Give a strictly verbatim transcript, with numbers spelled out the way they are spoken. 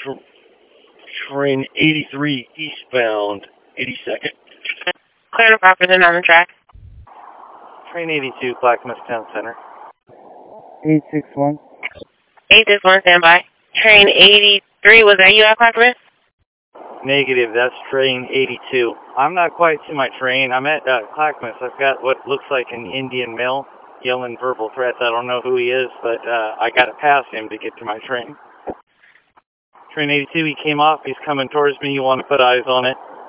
tr train eighty-three eastbound, eighty-second. Clear to Proctorton on the track. Train eighty-two, Clackamas Town Center. eight six one. eight six one, standby. Train eighty-three, was that you at Clackamas? Negative, that's train eighty-two. I'm not quite to my train. I'm at uh, Clackamas. I've got what looks like an Indian male yelling verbal threats. I don't know who he is, but uh, I got to pass him to get to my train. Train eighty-two, he came off. He's coming towards me. You want to put eyes on it?